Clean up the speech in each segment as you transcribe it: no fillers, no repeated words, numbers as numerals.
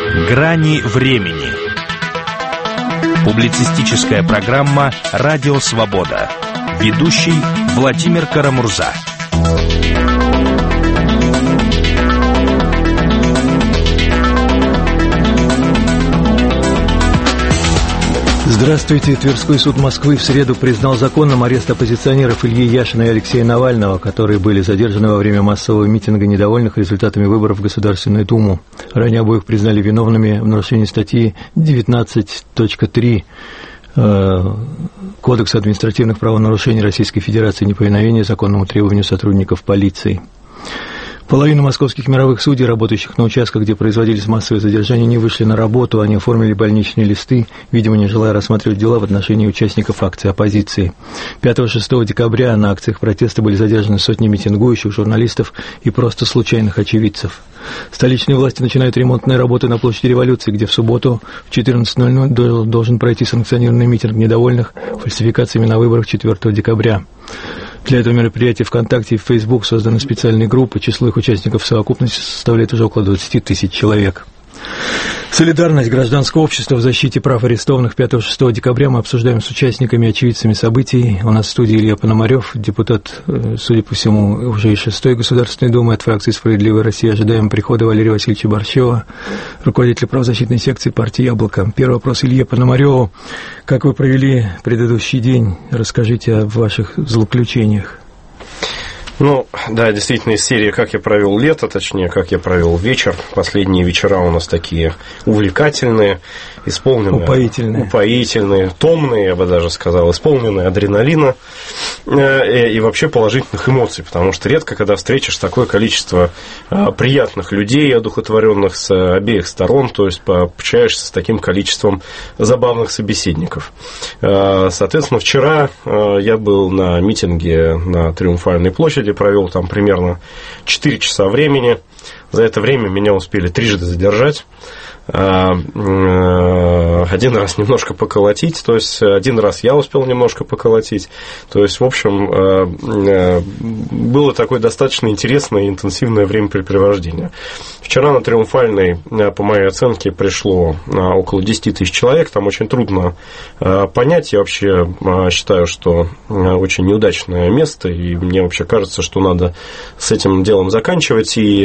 Грани времени. Публицистическая программа «Радио Свобода». Ведущий Владимир Карамурза. Здравствуйте. Тверской суд Москвы в среду признал законным арест оппозиционеров Ильи Яшина и Алексея Навального, которые были задержаны во время массового митинга недовольных результатами выборов в Государственную Думу. Ранее обоих признали виновными в нарушении статьи 19.3 Кодекса административных правонарушений Российской Федерации неповиновения законному требованию сотрудников полиции. Половина московских мировых судей, работающих на участках, где производились массовые задержания, не вышли на работу, они оформили больничные листы, видимо, не желая рассматривать дела в отношении участников акции оппозиции. 5-6 декабря на акциях протеста были задержаны сотни митингующих, журналистов и просто случайных очевидцев. Столичные власти начинают ремонтные работы на площади Революции, где в субботу в 14:00 должен пройти санкционированный митинг недовольных фальсификациями на выборах 4 декабря. Для этого мероприятия ВКонтакте и в Facebook созданы специальные группы. Число их участников в совокупности составляет уже около 20 тысяч человек. Солидарность гражданского общества в защите прав арестованных 5-6 декабря мы обсуждаем с участниками и очевидцами событий. У нас в студии Илья Пономарев, депутат, судя по всему, уже из 6-й Государственной Думы от фракции «Справедливая Россия». Ожидаем прихода Валерия Васильевича Борщева, руководителя правозащитной секции партии «Яблоко». Первый вопрос Илье Пономареву. Как вы провели предыдущий день? Расскажите о ваших злоключениях. Ну, да, действительно, из серии «Как я провел лето», точнее, «Как я провел вечер». Последние вечера у нас такие увлекательные, исполненные... Упоительные, томные, я бы даже сказал, исполненные адреналина и вообще положительных эмоций, потому что редко, когда встретишь такое количество приятных людей, одухотворенных с обеих сторон, то есть пообщаешься с таким количеством забавных собеседников. Соответственно, вчера я был на митинге на Триумфальной площади, провел там примерно 4 часа времени. За это время меня успели трижды задержать. Один раз немножко поколотить, то есть один раз я успел немножко поколотить. То есть, в общем, было такое достаточно интересное и интенсивное времяпрепровождение. Вчера на Триумфальной, по моей оценке, пришло около 10 тысяч человек. Там очень трудно понять. Я вообще считаю, что очень неудачное место, и мне вообще кажется, что надо с этим делом заканчивать. И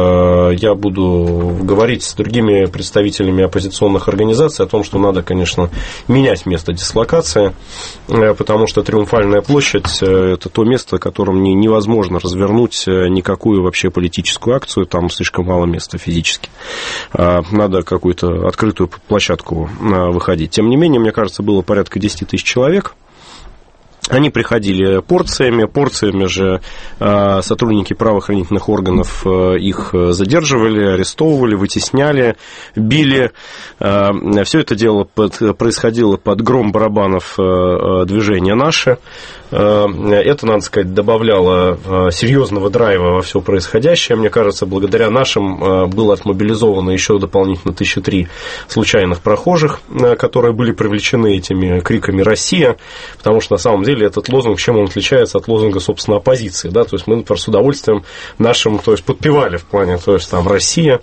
я буду говорить с другими представителями оппозиционных организаций о том, что надо, конечно, менять место дислокации, потому что Триумфальная площадь – это то место, в котором невозможно развернуть никакую вообще политическую акцию, там слишком мало места физически. Надо какую-то открытую площадку выходить. Тем не менее, мне кажется, было порядка 10 тысяч человек. Они приходили порциями же сотрудники правоохранительных органов их задерживали, арестовывали, вытесняли, били. Все это дело происходило под гром барабанов движения «Наше». Это, надо сказать, добавляло серьезного драйва во все происходящее. Мне кажется, благодаря нашим было отмобилизовано еще дополнительно 1003 случайных прохожих, которые были привлечены этими криками «Россия», потому что на самом деле этот лозунг, чем он отличается от лозунга, собственно, оппозиции, да, то есть мы, например, с удовольствием нашим, то есть подпевали в плане, то есть там «Россия»,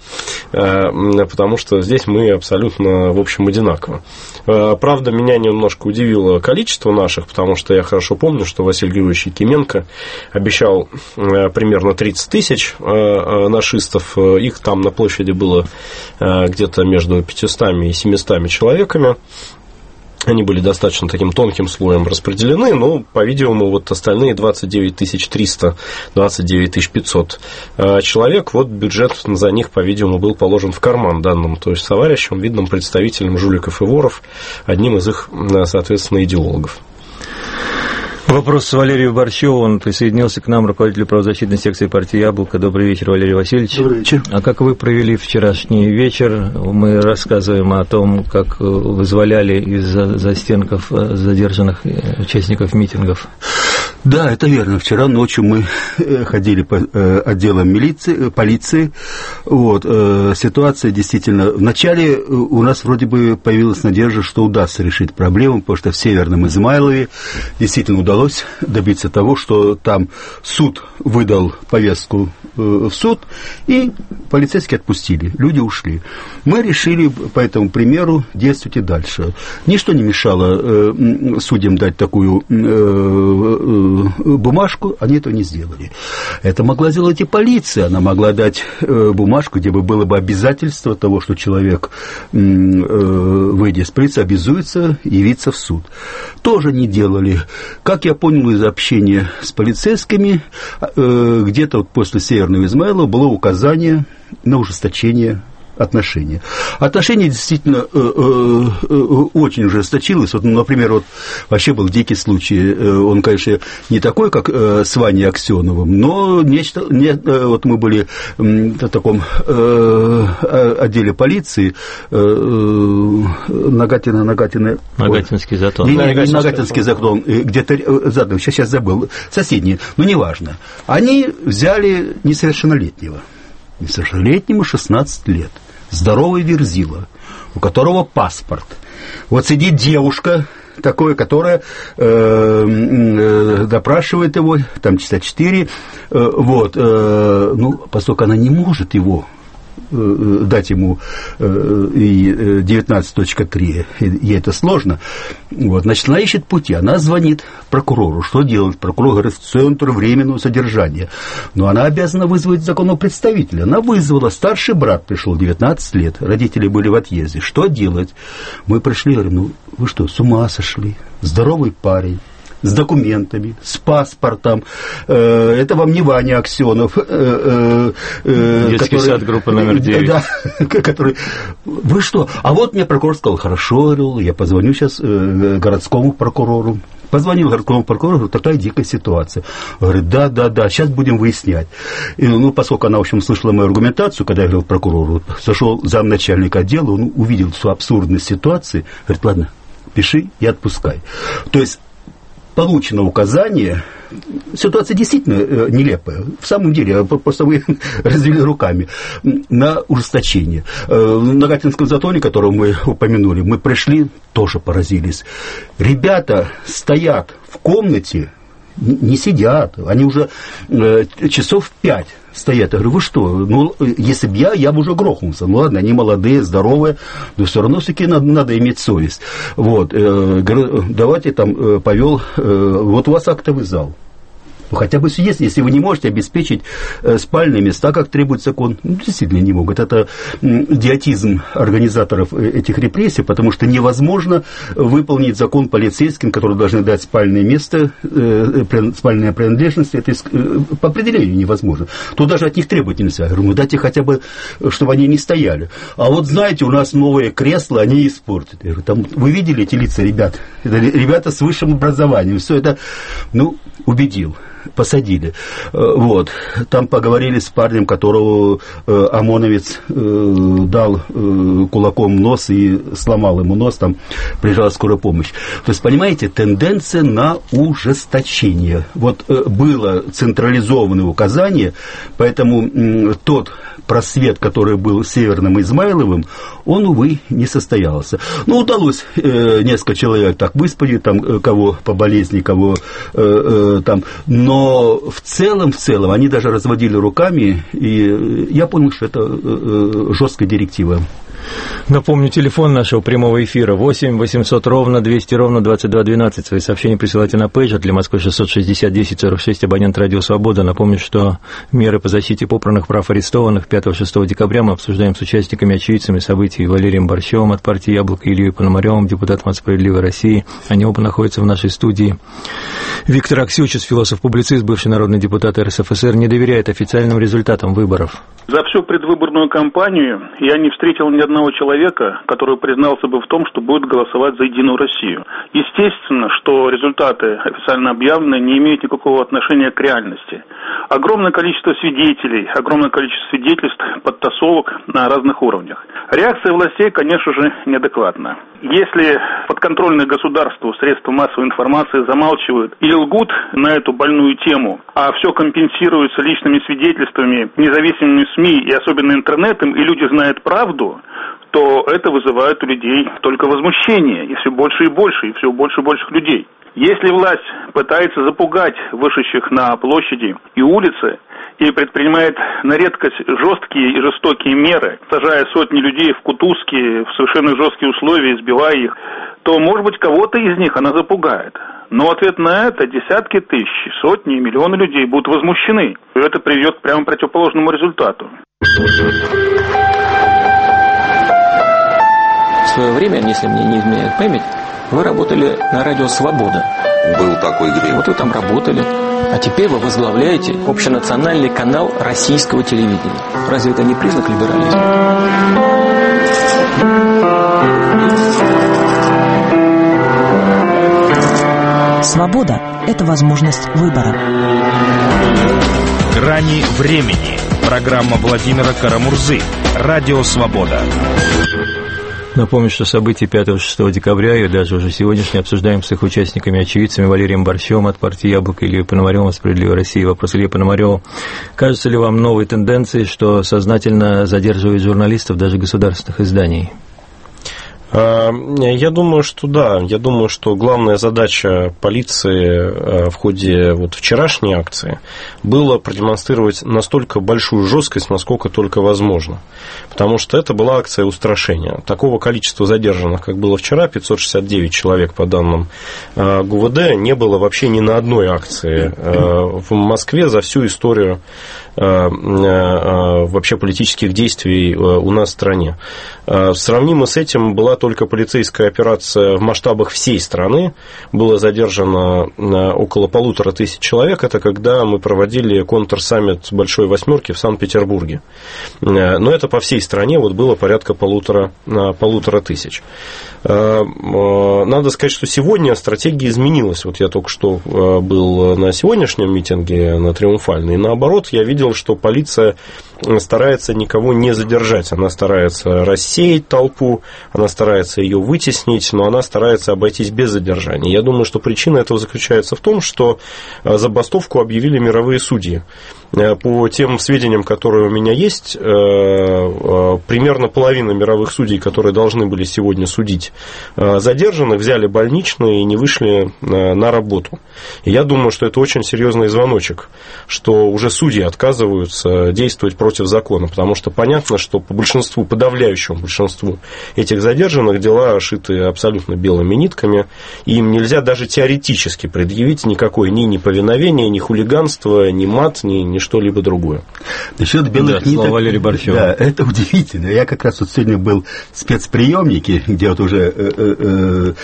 потому что здесь мы абсолютно, в общем, одинаково. Правда, меня немножко удивило количество наших, потому что я хорошо помню, что Василий Григорьевич Якименко обещал примерно 30 тысяч нашистов. Их там на площади было где-то между 500 и 700 человеками. Они были достаточно таким тонким слоем распределены, но, по-видимому, вот остальные 29 300, 29 500 человек, вот бюджет за них, по-видимому, был положен в карман данным, то есть товарищам, видным представителям жуликов и воров, одним из их, соответственно, идеологов. Вопрос Валерию Борщеву, он присоединился к нам, руководителю правозащитной секции партии «Яблоко». Добрый вечер, Валерий Васильевич. Добрый вечер. А как вы провели вчерашний вечер? Мы рассказываем о том, как вызволяли из застенков задержанных участников митингов. Да, это верно. Вчера ночью мы ходили по отделам полиции. Вот. Ситуация действительно... Вначале у нас вроде бы появилась надежда, что удастся решить проблему, потому что в Северном Измайлове действительно удалось добиться того, что там суд выдал повестку в суд, и полицейские отпустили, люди ушли. Мы решили по этому примеру действовать и дальше. Ничто не мешало судьям дать такую бумажку, они этого не сделали. Это могла сделать и полиция, она могла дать бумажку, где бы было бы обязательство того, что человек, выйдя из полиции, обязуется явиться в суд. Тоже не делали. Как я понял из общения с полицейскими, где-то вот после Северного Измайлова было указание на ужесточение отношения. Отношения действительно очень ужесточилось. Вот, например, вот вообще был дикий случай. Он, конечно, не такой, как с Ваней Аксеновым, но нечто... Вот мы были в таком отделе полиции Нагатинский затон. Нагатинский затон. Где-то задом, сейчас забыл. Соседние. Но неважно. Они взяли несовершеннолетнего. Несовершеннолетнему 16 лет. Здоровый верзила, у которого паспорт. Вот сидит девушка такое, которая допрашивает его, там часа 4, вот, ну, поскольку она не может его дать ему 19.3, ей это сложно, вот, значит, она ищет пути, она звонит прокурору, что делать? Прокурор говорит, в центр временного содержания, но она обязана вызвать законного представителя, она вызвала, старший брат пришел, 19 лет, родители были в отъезде, что делать? Мы пришли, говорим, ну, вы что, с ума сошли? Здоровый парень, с документами, с паспортом. Это вам не Ваня Аксенов. Детский сад, группа номер 9. Да, который... Вы что? А вот мне прокурор сказал, хорошо, я позвоню сейчас городскому прокурору. Позвонил городскому прокурору, говорю, такая дикая ситуация. Говорит, да, сейчас будем выяснять. И, ну, поскольку она, в общем, слышала мою аргументацию, когда я говорил прокурору, зашел замначальника отдела, он увидел всю абсурдность ситуации, говорит, ладно, пиши и отпускай. То есть получено указание, ситуация действительно нелепая, в самом деле, просто вы развели руками, на ужесточение. В Нагатинском затоне, которого мы упомянули, мы пришли, тоже поразились. Ребята стоят в комнате, не сидят, они уже часов 5 стоят. Я говорю, вы что, ну, если бы я бы уже грохнулся. Ну, ладно, они молодые, здоровые, но все равно все-таки надо иметь совесть. Вот, говорю, давайте там повел, вот у вас актовый зал. Ну, хотя бы если вы не можете обеспечить спальные места, как требует закон, ну, действительно не могут. Это идиотизм организаторов этих репрессий, потому что невозможно выполнить закон полицейским, которые должны дать спальное место, спальные принадлежности. Это по определению невозможно. Тут даже от них требовать нельзя. Я говорю, ну, дайте хотя бы, чтобы они не стояли. А вот знаете, у нас новые кресла, они испортят. Я говорю, там, вы видели эти лица ребят? Это ребята с высшим образованием. Все это, ну, убедил. Посадили. Вот. Там поговорили с парнем, которого ОМОНовец дал кулаком в нос и сломал ему нос, там приезжала скорая помощь. То есть, понимаете, тенденция на ужесточение. Вот было централизованное указание, поэтому тот просвет, который был Северным Измайловым, он, увы, не состоялся. Ну, удалось несколько человек так выспали, там, кого по болезни, кого там, но в целом, они даже разводили руками, и я понял, что это жесткая директива. Напомню, телефон нашего прямого эфира 8 800 ровно 200 ровно 2212. Свои сообщения присылайте на пейджер для Москвы 660 10 46, абонент Радио Свобода. Напомню, что меры по защите попранных прав арестованных 5-6 декабря мы обсуждаем с участниками, очевидцами событий Валерием Борщевым от партии «Яблоко» и Ильей Пономарёвым, депутатом от «Справедливой России». Они оба находятся в нашей студии. Виктор Аксючис, философ-публицист, бывший народный депутат РСФСР, не доверяет официальным результатам выборов. За всю предвыборную кампанию я не встретил ни одного одного человека, который признался бы в том, что будет голосовать за «Единую Россию». Естественно, что результаты официально объявленные не имеют никакого отношения к реальности. Огромное количество свидетелей, огромное количество свидетельств, подтасовок на разных уровнях. Реакция властей, конечно же, неадекватна. Если подконтрольные государству средства массовой информации замалчивают или лгут на эту больную тему, а все компенсируется личными свидетельствами, независимыми СМИ и особенно интернетом, и люди знают правду, то это вызывает у людей только возмущение, и все больше и больше, и все больше и больше людей. Если власть пытается запугать вышедших на площади и улицы и предпринимает на редкость жесткие и жестокие меры, сажая сотни людей в кутузки, в совершенно жесткие условия, избивая их, то, может быть, кого-то из них она запугает. Но в ответ на это десятки тысяч, сотни и миллионы людей будут возмущены. И это приведет к прямо противоположному результату. В свое время, если мне не изменяет память, вы работали на радио «Свобода». Был такой грех. Вот вы там работали. А теперь вы возглавляете общенациональный канал российского телевидения. Разве это не признак либерализма? Свобода – это возможность выбора. «Грани времени». Программа Владимира Карамурзы. Радио «Свобода». Напомню, что события 5-6 декабря и даже уже сегодняшние обсуждаем с их участниками, очевидцами Валерием Борщевым от партии «Яблоко», Ильей Пономаревым от «Справедливой России». Вопрос Илье Пономареву. Кажется ли вам новой тенденцией, что сознательно задерживают журналистов даже государственных изданий? Я думаю, что да. Я думаю, что главная задача полиции в ходе вот вчерашней акции была продемонстрировать настолько большую жесткость, насколько только возможно. Потому что это была акция устрашения. Такого количества задержанных, как было вчера, 569 человек по данным ГУВД, не было вообще ни на одной акции в Москве за всю историю вообще политических действий у нас в стране. Сравнимо с этим была только полицейская операция в масштабах всей страны. Было задержано около 1500 человек. Это когда мы проводили контрсаммит Большой Восьмерки в Санкт-Петербурге. Но это по всей стране вот было порядка 1500. Надо сказать, что сегодня стратегия изменилась. Вот я только что был на сегодняшнем митинге на Триумфальной. И наоборот, я видел, что полиция старается никого не задержать. Она старается рассеять толпу, она старается ее вытеснить, но она старается обойтись без задержания. Я думаю, что причина этого заключается в том, что забастовку объявили мировые судьи. По тем сведениям, которые у меня есть, примерно половина мировых судей, которые должны были сегодня судить задержанных, взяли больничные и не вышли на работу. И я думаю, что это очень серьезный звоночек, что уже судьи отказываются действовать против закона, потому что понятно, что по большинству, подавляющему большинству этих задержанных дела шиты абсолютно белыми нитками, и им нельзя даже теоретически предъявить никакое ни неповиновение, ни хулиганство, ни мат, ни что-либо другое. Насчет белых ниток, Валерий Борщев. Да, это удивительно. Я как раз вот сегодня был в спецприемнике, где вот уже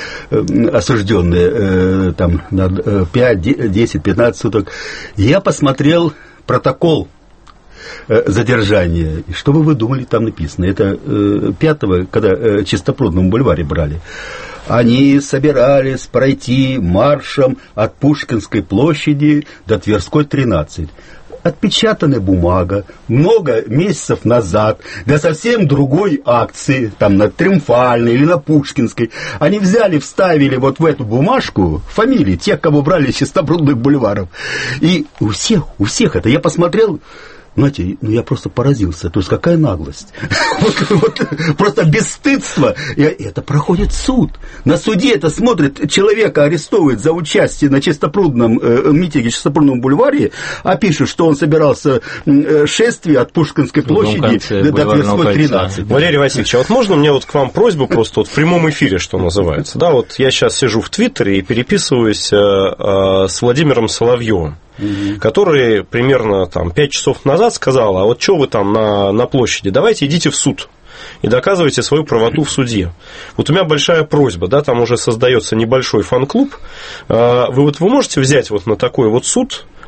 осужденные там на 5, 10, 15 суток. Я посмотрел протокол задержания. И что бы вы думали, там написано? Это 5-го, когда Чистопрудном бульваре брали. Они собирались пройти маршем от Пушкинской площади до Тверской, 13. Отпечатанная бумага много месяцев назад для совсем другой акции, там на Триумфальной или на Пушкинской. Они взяли, вставили вот в эту бумажку фамилии тех, кого брали с Чистопрудных бульваров. И у всех это. Я посмотрел, знаете, я просто поразился. То есть, какая наглость. Просто бесстыдство. И это проходит суд. На суде это смотрит, человека арестовывают за участие на Чистопрудном митинге, Чистопрудном бульваре, а пишут, что он собирался шествие от Пушкинской площади до Тверской, 13. Валерий Васильевич, а вот можно мне вот к вам просьбу просто вот в прямом эфире, что называется? Да, вот я сейчас сижу в Твиттере и переписываюсь с Владимиром Соловьевым, который примерно там 5 часов назад сказал: а вот что вы там на площади, давайте идите в суд и доказывайте свою правоту в суде. Вот у меня большая просьба, да, там уже создается небольшой фан-клуб, вы можете взять вот на такой вот суд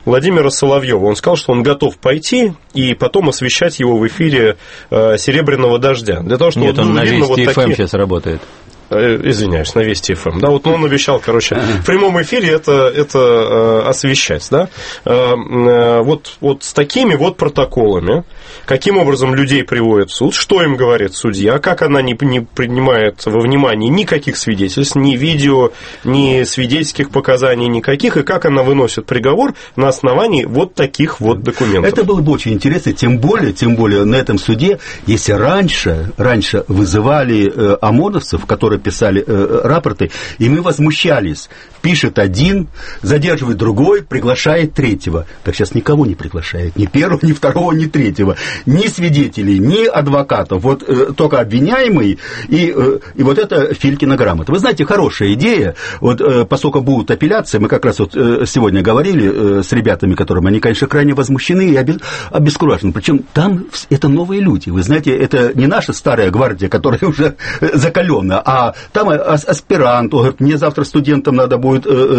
Владимира Соловьева. Он сказал, что он готов пойти и потом освещать его в эфире «Серебряного дождя». Для того, чтобы Нет, он на Вести вот ФМ сейчас работает. Извиняюсь, на Вести ФМ. Да, вот он обещал, короче, в прямом эфире это освещать, да. Вот с такими вот протоколами, каким образом людей приводят в суд, что им говорит судья, как она не принимает во внимание никаких свидетельств, ни видео, ни свидетельских показаний никаких, и как она выносит приговор на основании вот таких вот документов. Это было бы очень интересно, тем более на этом суде, если раньше вызывали ОМОНовцев, которые писали рапорты, и мы возмущались. Пишет один, задерживает другой, приглашает третьего. Так сейчас никого не приглашает. Ни первого, ни второго, ни третьего. Ни свидетелей, ни адвокатов. Вот только обвиняемый и вот это Филькина грамота. Вы знаете, хорошая идея. Вот поскольку будут апелляции, мы как раз вот сегодня говорили с ребятами, которым они, конечно, крайне возмущены и обескуражены. Причем там это новые люди. Вы знаете, это не наша старая гвардия, которая уже закаленная, а там аспирант. Он говорит, мне завтра студентам надо будет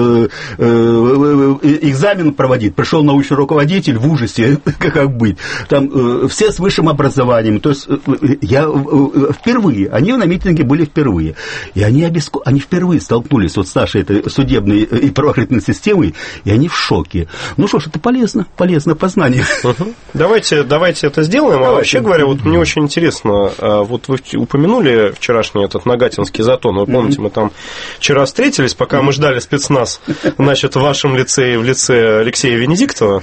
экзамен проводить. Пришел научный руководитель в ужасе, как быть. Там все с высшим образованием. То есть я впервые, они на митинге были впервые. И они впервые столкнулись вот с нашей этой судебной и правоохранительной системой, и они в шоке. Ну что ж, это полезно познание. Давайте это сделаем. А вообще говоря, вот мне очень интересно, вот вы упомянули вчерашний этот Нагатинский затон. Вы помните, мы там вчера встретились, пока мы ждали спецназ, значит, в вашем лице и в лице Алексея Венедиктова.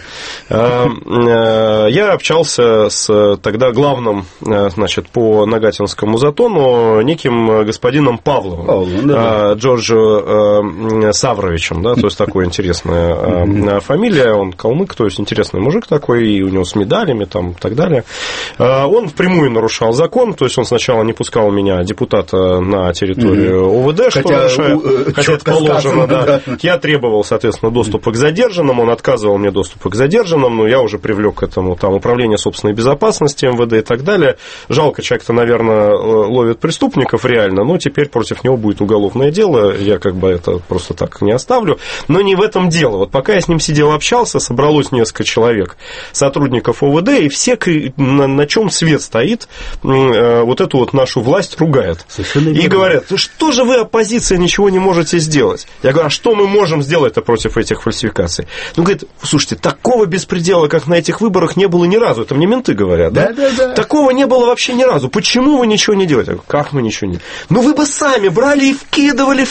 Я общался с тогда главным, значит, по Нагатинскому затону неким господином Павловым, Джорджо Савровичем, да, то есть такая интересная фамилия, он калмык, то есть интересный мужик такой, и у него с медалями там и так далее. Он впрямую нарушал закон, то есть он сначала не пускал меня, депутата, на территорию ОВД, хотя это положено, да. Я требовал, соответственно, доступа к задержанным, он отказывал мне доступа к задержанным, но я уже привлек к этому там управление собственной безопасности МВД и так далее. Жалко, человек-то, наверное, ловит преступников реально, но теперь против него будет уголовное дело, я как бы это просто так не оставлю. Но не в этом дело. Вот пока я с ним сидел, общался, собралось несколько человек, сотрудников ОВД, и все, на чем свет стоит, вот эту вот нашу власть ругают. И говорят, что же вы, оппозиция, ничего не можете сделать? Я говорю, а что мы можем сделать-то против этих фальсификаций? Ну, говорит, слушайте, такого беспредела, как на этих выборах, не было ни разу. Это мне менты говорят, да? Да. Такого не было вообще ни разу. Почему вы ничего не делаете? Я говорю, как мы ничего не делаем? Ну, вы бы сами брали и вкидывали.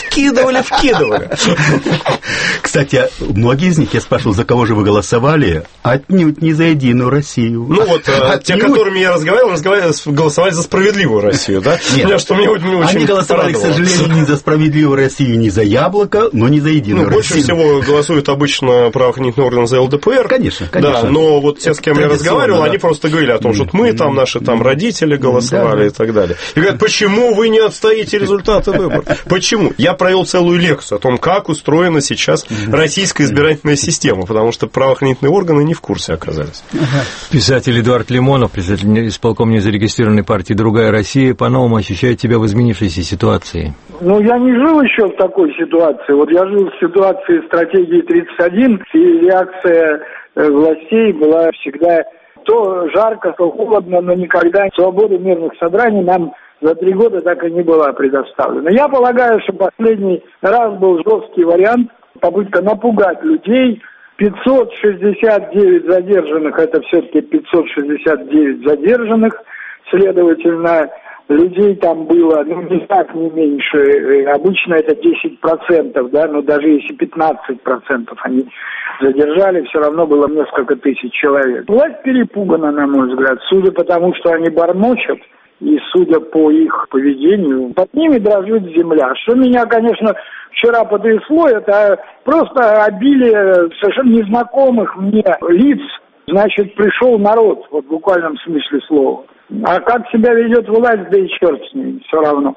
Кстати, многие из них, я спрашивал, за кого же вы голосовали? Отнюдь не за Единую Россию. Ну, вот те, которыми я разговаривал, голосовали за Справедливую Россию, да? Нет, что мне очень они голосовали, к сожалению, не за Справедливую Россию, не за Яблоко, но не за Единую Россию. Больше всего голосуют обычно правоохранительные органы за ЛДПР. Конечно. Да, но вот те, с кем я разговаривал, они просто говорили о том, что мы там, наши там родители голосовали и так далее. И говорят, почему вы не отстоите результаты выборов? Почему? Я провел целую лекцию о том, как устроена сейчас российская избирательная система, потому что правоохранительные органы не в курсе оказались. Писатель Эдуард Лимонов, председатель исполкома незарегистрированной партии «Другая Россия», по-новому ощущает себя в изменившейся ситуации. Ну, я не жил еще в такой ситуации. Вот я жил в ситуации стратегии 31, и реакция властей была всегда то жарко, то холодно, но никогда свобода мирных собраний нам за 3 года так и не была предоставлена. Я полагаю, что последний раз был жесткий вариант, попытка напугать людей. 569 задержанных, это все-таки 569 задержанных, следовательно, людей там было, ну, не так, не меньше, обычно это 10%, да, но даже если 15% они задержали, все равно было несколько тысяч человек. Власть перепугана, на мой взгляд, судя по тому, что они бормочат, и судя по их поведению, под ними дрожит земля. Что меня, конечно, вчера потрясло, это просто обилие совершенно незнакомых мне лиц. Значит, пришел народ, вот в буквальном смысле слова. А как себя ведет власть, да и черт с ней, все равно.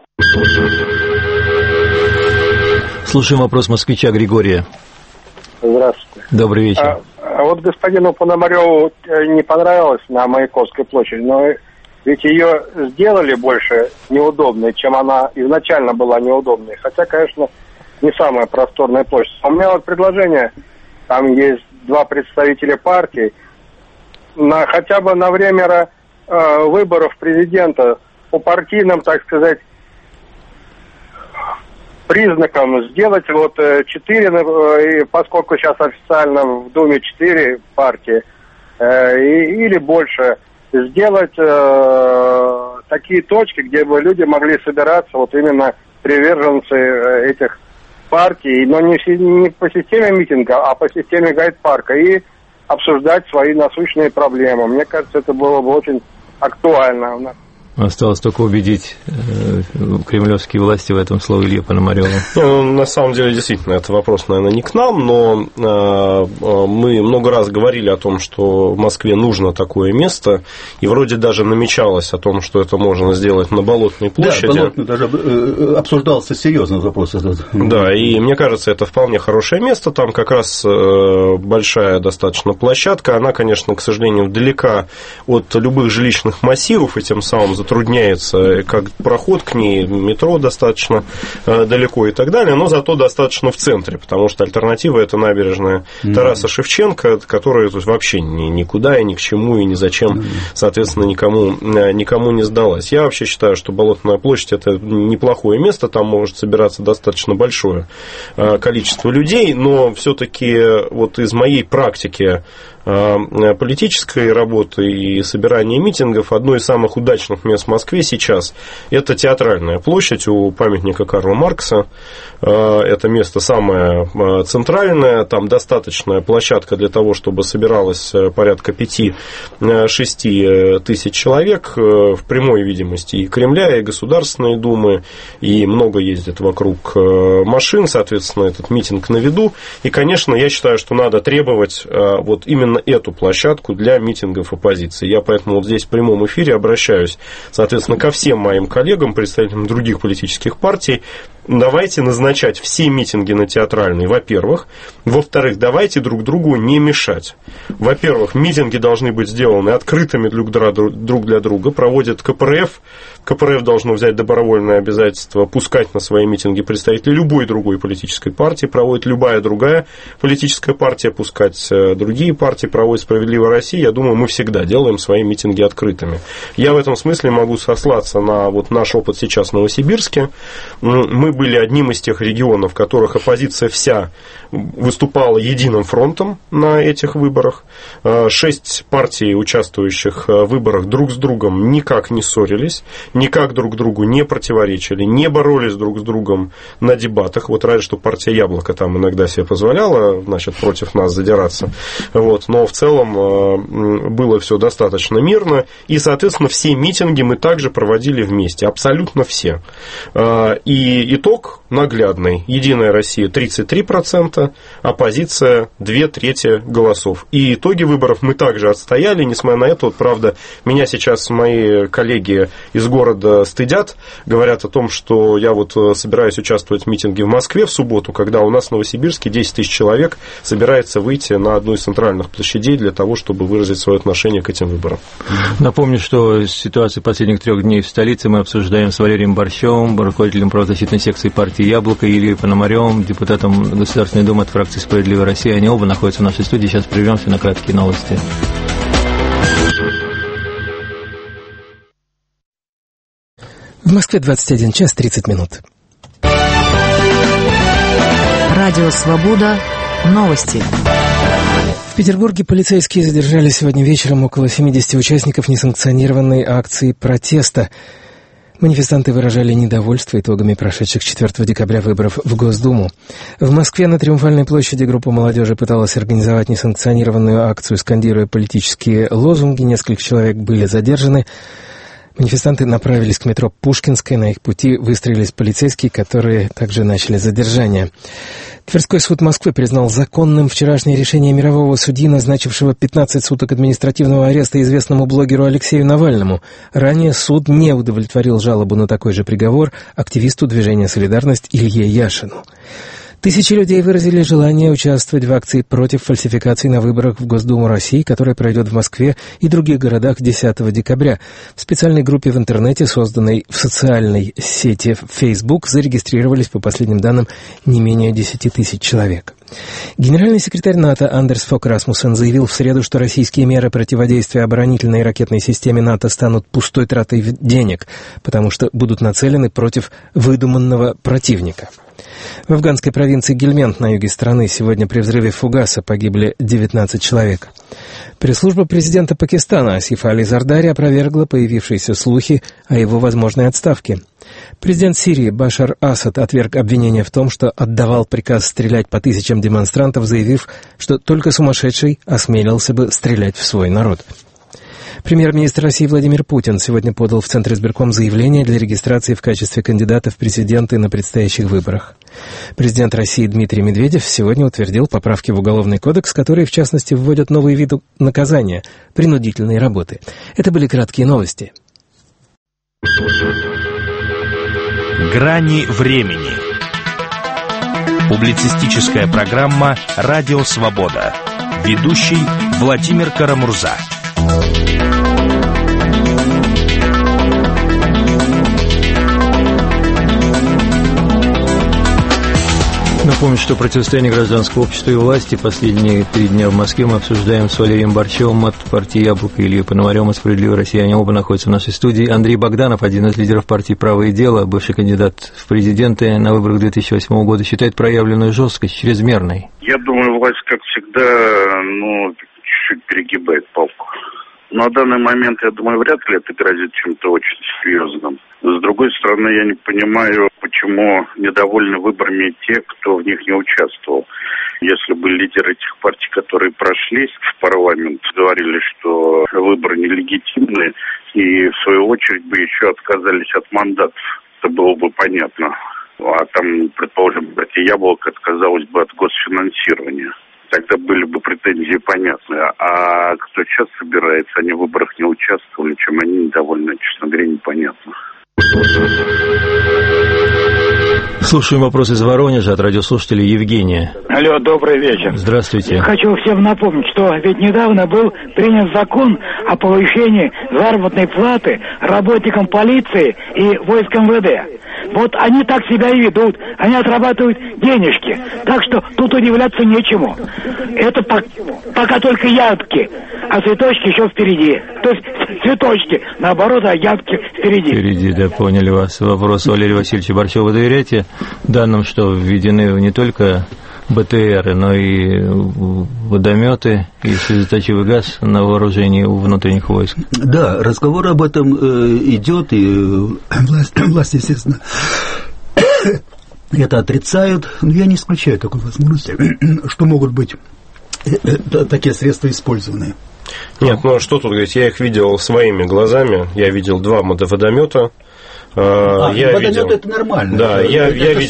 Слушаем вопрос москвича Григория. Здравствуйте. Добрый вечер. Вот господину Пономареву не понравилось на Маяковской площади, но ведь ее сделали больше неудобной, чем она изначально была неудобной. Хотя, конечно, не самая просторная площадь. У меня вот предложение, там есть 2 представителя партии, хотя бы на время выборов президента по партийным, так сказать, признакам сделать 4, поскольку сейчас официально в Думе 4 партии, или больше, сделать такие точки, где бы люди могли собираться, именно приверженцы этих партий, но не по системе митинга, а по системе гайд-парка, и обсуждать свои насущные проблемы. Мне кажется, это было бы очень актуально. Осталось только убедить кремлевские власти в этом слове Илью Пономарёва. На самом деле, действительно, это вопрос, наверное, не к нам, но мы много раз говорили о том, что в Москве нужно такое место, и вроде даже намечалось о том, что это можно сделать на Болотной площади. Да, Болотный даже обсуждался серьезный вопрос этот. Да, и мне кажется, это вполне хорошее место, там как раз большая достаточно площадка, она, конечно, к сожалению, далека от любых жилищных массивов, и тем самым затрудняется как проход к ней, метро достаточно далеко и так далее, но зато достаточно в центре, потому что альтернатива – это набережная Тараса Шевченко, которая тут вообще никуда и ни к чему и ни зачем, соответственно, никому не сдалась. Я вообще считаю, что Болотная площадь – это неплохое место, там может собираться достаточно большое количество людей, но все-таки из моей практики политической работы и собирания митингов одно из самых удачных мест в Москве сейчас – это Театральная площадь у памятника Карла Маркса. Это место самое центральное, там достаточная площадка для того, чтобы собиралось порядка 5-6 тысяч человек в прямой видимости и Кремля, и Государственной Думы, и много ездит вокруг машин, соответственно, этот митинг на виду. И, конечно, я считаю, что надо требовать именно эту площадку для митингов оппозиции. Я поэтому здесь в прямом эфире обращаюсь, соответственно, ко всем моим коллегам, представителям других политических партий. Давайте назначать все митинги на Театральной, во-первых. Во-вторых, давайте друг другу не мешать. Во-первых, митинги должны быть сделаны открытыми друг для друга. Проводит КПРФ. КПРФ должно взять добровольное обязательство пускать на свои митинги представителей любой другой политической партии. Проводит любая другая политическая партия, пускать другие партии. Проводит «Справедливая Россия». Я думаю, мы всегда делаем свои митинги открытыми. Я в этом смысле могу сослаться на наш опыт сейчас в Новосибирске. Мы были одним из тех регионов, в которых оппозиция вся выступала единым фронтом на этих выборах. 6 партий, участвующих в выборах, друг с другом никак не ссорились, никак друг другу не противоречили, не боролись друг с другом на дебатах. Разве что партия «Яблоко» там иногда себе позволяла, против нас задираться. Но в целом было все достаточно мирно. И, соответственно, все митинги мы также проводили вместе. Абсолютно все. И итог наглядный. «Единая Россия» 33%, оппозиция 2/3 голосов. И итоги выборов мы также отстояли, несмотря на это. Правда, меня сейчас мои коллеги из города стыдят, говорят о том, что я собираюсь участвовать в митинге в Москве в субботу, когда у нас в Новосибирске 10 тысяч человек собирается выйти на одну из центральных площадей для того, чтобы выразить свое отношение к этим выборам. Напомню, что ситуацию последних 3 дней в столице мы обсуждаем с Валерием Борщевым, руководителем правозащитной секции партии «Яблоко», и Ильей Пономарёвым, депутатом Государственной Думы от фракции «Справедливая Россия». Они оба находятся в нашей студии. Сейчас прервемся на краткие новости. В Москве 21 час 30 минут. Радио «Свобода». Новости. В Петербурге полицейские задержали сегодня вечером около 70 участников несанкционированной акции протеста. Манифестанты выражали недовольство итогами прошедших 4 декабря выборов в Госдуму. В Москве на Триумфальной площади группа молодежи пыталась организовать несанкционированную акцию, скандируя политические лозунги. Несколько человек были задержаны. Манифестанты направились к метро Пушкинская. На их пути выстроились полицейские, которые также начали задержание. Тверской суд Москвы признал законным вчерашнее решение мирового судьи, назначившего 15 суток административного ареста известному блогеру Алексею Навальному. Ранее суд не удовлетворил жалобу на такой же приговор активисту движения «Солидарность» Илье Яшину. Тысячи людей выразили желание участвовать в акции против фальсификаций на выборах в Госдуму России, которая пройдет в Москве и других городах 10 декабря. В специальной группе в интернете, созданной в социальной сети Facebook, зарегистрировались, по последним данным, не менее 10 тысяч человек. Генеральный секретарь НАТО Андерс Фок Расмуссен заявил в среду, что российские меры противодействия оборонительной и ракетной системе НАТО станут пустой тратой денег, потому что будут нацелены против выдуманного противника. В афганской провинции Гельманд на юге страны сегодня при взрыве фугаса погибли 19 человек. Пресс-служба президента Пакистана Асифа Али Зардари опровергла появившиеся слухи о его возможной отставке. Президент Сирии Башар Асад отверг обвинение в том, что отдавал приказ стрелять по тысячам демонстрантов, заявив, что только сумасшедший осмелился бы стрелять в свой народ. Премьер-министр России Владимир Путин сегодня подал в Центр избирком заявление для регистрации в качестве кандидата в президенты на предстоящих выборах. Президент России Дмитрий Медведев сегодня утвердил поправки в Уголовный кодекс, которые, в частности, вводят новый вид наказания – принудительной работы. Это были краткие новости. Грани времени. Публицистическая программа «Радио Свобода». Ведущий Владимир Карамурза. Напомню, что противостояние гражданского общества и власти последние 3 дня в Москве мы обсуждаем с Валерием Борчевым от партии «Яблоко» и Ильей Пономаревым от «Справедливой России». Они оба находятся в нашей студии. Андрей Богданов, один из лидеров партии «Право и дело», бывший кандидат в президенты на выборах 2008 года, считает проявленную жесткость чрезмерной. Я думаю, власть, как всегда, чуть-чуть перегибает палку. Но на данный момент, я думаю, вряд ли это грозит чем-то очень серьезным. С другой стороны, я не понимаю, почему недовольны выборами те, кто в них не участвовал. Если бы лидеры этих партий, которые прошли в парламент, говорили, что выборы нелегитимны, и в свою очередь бы еще отказались от мандатов, это было бы понятно. А там, предположим, партия «Яблоко» отказалась бы от госфинансирования. Тогда были бы претензии понятны. А кто сейчас собирается, они в выборах не участвовали, чем они недовольны, честно говоря, непонятно. Слушаем вопрос из Воронежа от радиослушателя Евгения. Алло, добрый вечер. Здравствуйте. Хочу всем напомнить, что ведь недавно был принят закон о повышении заработной платы работникам полиции и войск МВД. Вот они так себя и ведут, они отрабатывают денежки, так что тут удивляться нечему. Это пока только ягодки, а цветочки еще впереди. То есть цветочки, наоборот, а ягодки впереди. Впереди, да, поняли вас. Вопрос Валерия Васильевича Борчева. Вы доверяете данным, что введены не только БТРы, но и водометы и слезоточивый газ на вооружении у внутренних войск? Да, разговор об этом идет, и власть, естественно, это отрицают, но я не исключаю такой возможности, что могут быть такие средства использованы. Нет, что тут говорить, я их видел своими глазами, я видел 2 водомета. Водомет это нормально. Да, я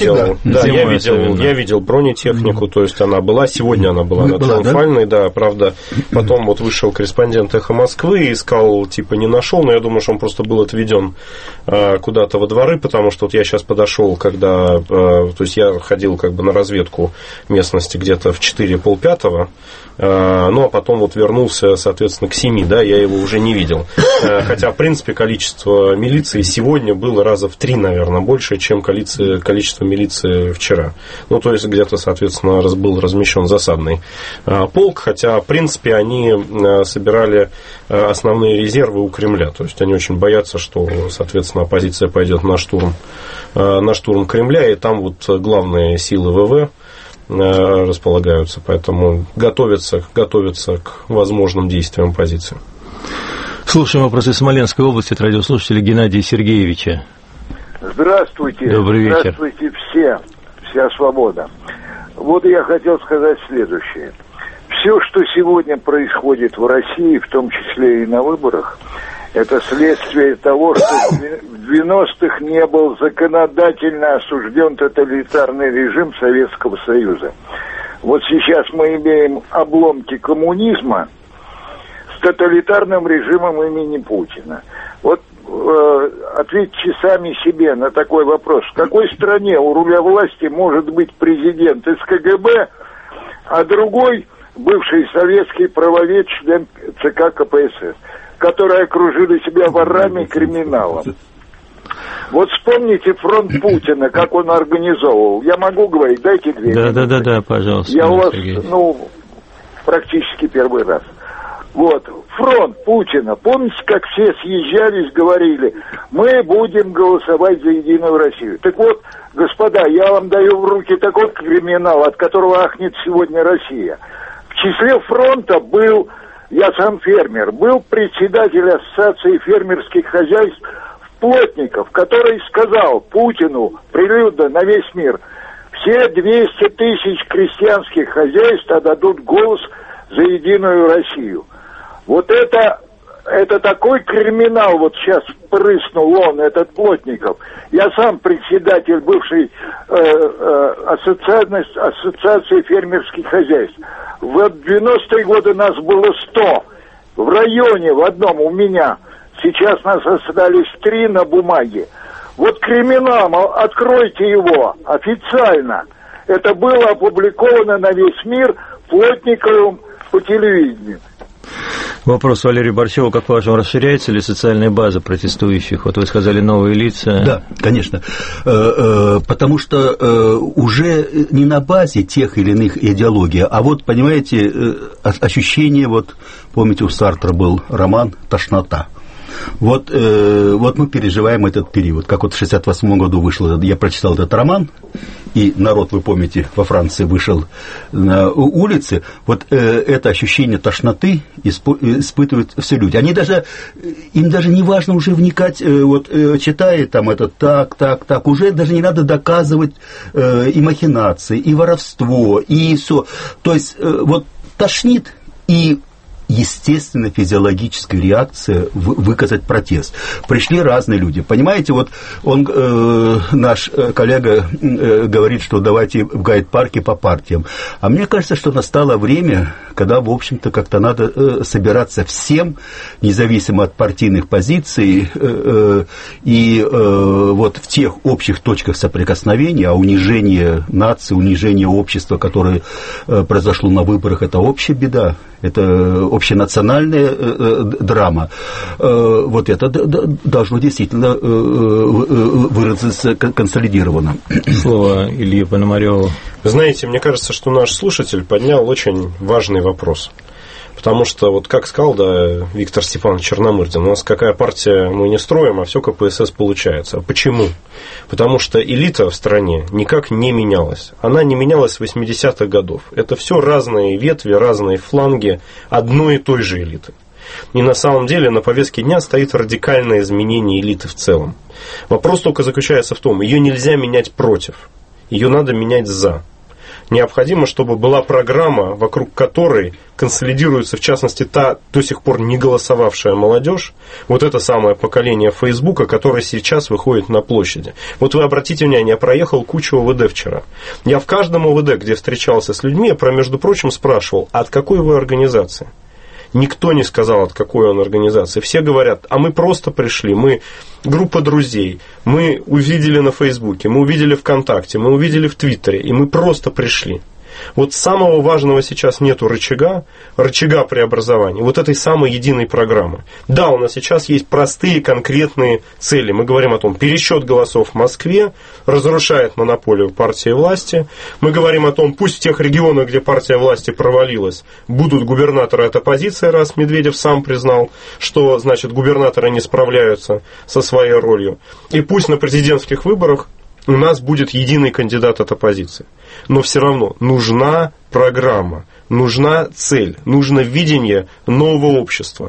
видел бронетехнику, то есть она была, сегодня она была на Триумфальной, да, правда, потом вот вышел корреспондент «Эхо Москвы» и искал, не нашел, но я думаю, что он просто был отведен куда-то во дворы, потому что вот я сейчас подошел, когда, то есть я ходил на разведку местности где-то в 4:30, ну, а потом вот вернулся, соответственно, к 7, да, я его уже не видел. Хотя, в принципе, количество милиции сегодня было раза в 3, наверное, больше, чем количество милиции вчера. Ну, то есть, где-то, соответственно, был размещен засадный полк, хотя, в принципе, они собирали основные резервы у Кремля. То есть, они очень боятся, что, соответственно, оппозиция пойдет на штурм Кремля, и там вот главные силы ВВ располагаются, поэтому готовятся к возможным действиям оппозиции. Слушаем вопросы из Смоленской области от радиослушателя Геннадия Сергеевича. Здравствуйте. Добрый вечер. Здравствуйте вся свобода. Вот я хотел сказать следующее. Все, что сегодня происходит в России, в том числе и на выборах, это следствие того, что в 90-х не был законодательно осужден тоталитарный режим Советского Союза. Вот сейчас мы имеем обломки коммунизма с тоталитарным режимом имени Путина. Вот ответьте сами себе на такой вопрос. В какой стране у руля власти может быть президент из КГБ, а другой бывший советский правовед, член ЦК КПСС, которые окружили себя ворами и криминалом? Вот вспомните фронт Путина, как он организовывал. Я могу говорить, дайте 2 минуты. Да, пожалуйста. Я у вас, практически первый раз. Вот, фронт Путина. Помните, как все съезжались, говорили, мы будем голосовать за Единую Россию. Так вот, господа, я вам даю в руки такой криминал, от которого ахнет сегодня Россия. В числе фронта был, я сам фермер, был председатель Ассоциации фермерских хозяйств Плотников, который сказал Путину прилюдно на весь мир, все 200 тысяч крестьянских хозяйств отдадут голос за Единую Россию. Вот это такой криминал, вот сейчас прыснул он, этот Плотников. Я сам председатель бывшей ассоциации фермерских хозяйств. В 90-е годы нас было 100. В районе, в одном у меня. Сейчас нас остались 3 на бумаге. Вот криминал, откройте его официально. Это было опубликовано на весь мир Плотниковым по телевидению. Вопрос Валерию Борщеву, как по-вашему, расширяется ли социальная база протестующих? Вот вы сказали, новые лица. Да, конечно. Потому что уже не на базе тех или иных идеологий, а вот, понимаете, ощущение, вот, помните, у Сартра был роман «Тошнота». Вот мы переживаем этот период. Как вот в 1968 году вышел, я прочитал этот роман, и народ, вы помните, во Франции вышел на улицы. Вот это ощущение тошноты испытывают все люди. Им даже не важно уже вникать, вот читая там это так, уже даже не надо доказывать и махинации, и воровство, и все. То есть вот тошнит, и естественно, физиологическая реакция выказать протест. Пришли разные люди. Понимаете, вот он, наш коллега говорит, что давайте в гайд-парке по партиям. А мне кажется, что настало время, когда, в общем-то, как-то надо собираться всем, независимо от партийных позиций, и вот в тех общих точках соприкосновения, а унижение нации, унижение общества, которое произошло на выборах, это общая беда. Это общенациональная драма. Вот это должно действительно выразиться консолидированно. Слово Илье Пономарёву. Знаете, мне кажется, что наш слушатель поднял очень важный вопрос. Потому что, вот как сказал, Виктор Степанович Черномырдин, у нас какая партия мы не строим, а все КПСС получается. А почему? Потому что элита в стране никак не менялась. Она не менялась с 80-х годов. Это все разные ветви, разные фланги одной и той же элиты. И на самом деле на повестке дня стоит радикальное изменение элиты в целом. Вопрос только заключается в том, ее нельзя менять против, ее надо менять за. Необходимо, чтобы была программа, вокруг которой консолидируется, в частности, та до сих пор не голосовавшая молодежь, вот это самое поколение Фейсбука, которое сейчас выходит на площади. Вот вы обратите внимание, я проехал кучу ОВД вчера. Я в каждом ОВД, где встречался с людьми, я, между прочим, спрашивал, от какой вы организации? Никто не сказал, от какой он организации. Все говорят, а мы просто пришли, мы группа друзей, мы увидели на Фейсбуке, мы увидели ВКонтакте, мы увидели в Твиттере, и мы просто пришли. Вот самого важного сейчас нету рычага преобразования, вот этой самой единой программы. Да, у нас сейчас есть простые конкретные цели. Мы говорим о том, пересчет голосов в Москве разрушает монополию партии власти. Мы говорим о том, пусть в тех регионах, где партия власти провалилась, будут губернаторы от оппозиции, раз Медведев сам признал, что, значит, губернаторы не справляются со своей ролью. И пусть на президентских выборах у нас будет единый кандидат от оппозиции. Но все равно нужна программа, нужна цель, нужно видение нового общества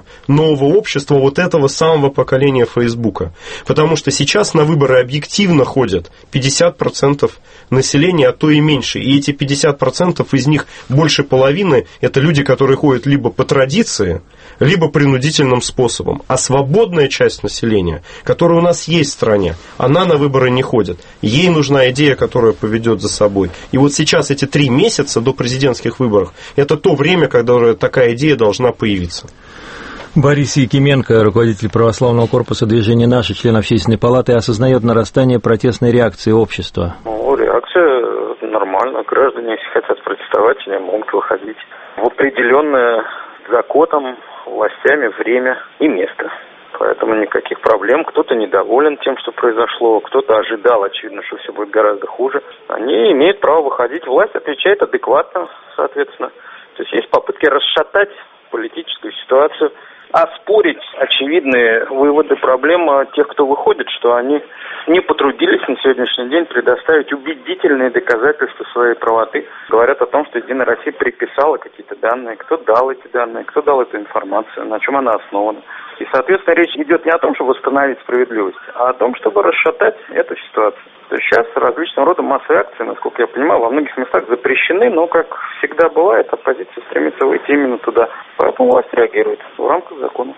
вот этого самого поколения Фейсбука. Потому что сейчас на выборы объективно ходят 50% населения, а то и меньше. И эти 50% из них больше половины – это люди, которые ходят либо по традиции, либо принудительным способом. А свободная часть населения, которая у нас есть в стране, она на выборы не ходит. Ей нужна идея, которая поведет за собой. И вот сейчас эти 3 месяца до президентских выборов – это то время, когда такая идея должна появиться. Борис Якименко, руководитель православного корпуса движения «Наши», член Общественной палаты, осознает нарастание протестной реакции общества. Реакция нормальная. Граждане, если хотят протестовать, они могут выходить в определенное законом, властями время и место. Поэтому никаких проблем. Кто-то недоволен тем, что произошло, кто-то ожидал, очевидно, что все будет гораздо хуже. Они имеют право выходить. Власть отвечает адекватно, соответственно. То есть есть попытки расшатать политическую ситуацию, оспорить очевидные выводы. Проблема тех, кто выходит, что они не потрудились на сегодняшний день предоставить убедительные доказательства своей правоты. Говорят о том, что Единая Россия приписала какие-то данные, кто дал эти данные, кто дал эту информацию, на чем она основана. И, соответственно, речь идет не о том, чтобы восстановить справедливость, а о том, чтобы расшатать эту ситуацию. То есть сейчас различного рода массовые акции, насколько я понимаю, во многих местах запрещены, но, как всегда бывает, оппозиция стремится выйти именно туда. Поэтому власть реагирует в рамках закона.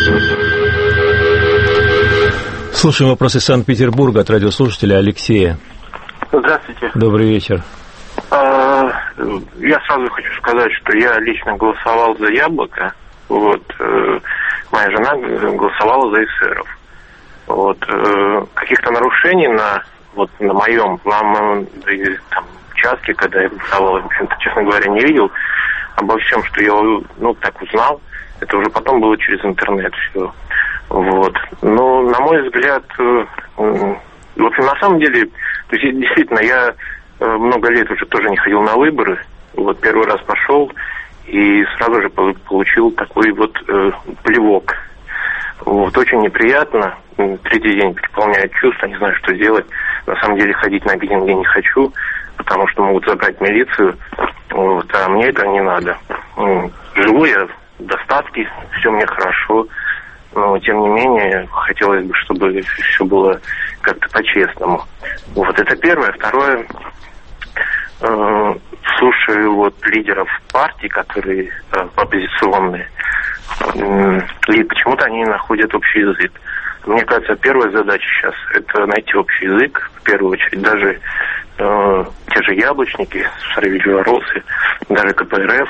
Слушаем вопросы из Санкт-Петербурга от радиослушателя Алексея. Здравствуйте. Добрый вечер. Я сразу хочу сказать, что я лично голосовал за Яблоко. Моя жена голосовала за эсеров. Каких-то нарушений на моем участке, когда я голосовал, в общем-то, честно говоря, не видел. Обо всем, что я так узнал, это уже потом было через интернет все. Но, на мой взгляд, в общем, на самом деле, то есть, действительно, я много лет уже тоже не ходил на выборы. Первый раз пошел и сразу же получил такой плевок. Очень неприятно. Третий день переполняет чувства, не знаю, что делать. На самом деле ходить на митинг я не хочу, потому что могут забрать милицию, а мне это не надо. Живу я в достатке, все мне хорошо, но тем не менее хотелось бы, чтобы все было как-то по-честному. Это первое. Второе, слушаю лидеров партий, которые оппозиционные, и почему-то они не находят общий язык. Мне кажется, первая задача сейчас – это найти общий язык, в первую очередь, даже те же яблочники, сорвиголовцы, даже КПРФ,